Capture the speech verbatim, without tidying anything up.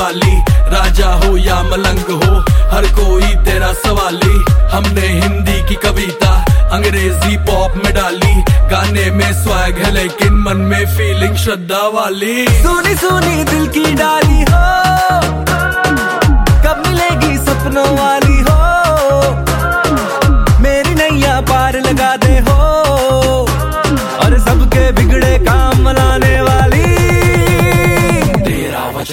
वाली, राजा हो या मलंग हो हर कोई तेरा सवाली। हमने हिंदी की कविता अंग्रेजी पॉप में डाली, गाने में स्वैग है लेकिन मन में फीलिंग श्रद्धा वाली। सुनी सुनी दिल की डाली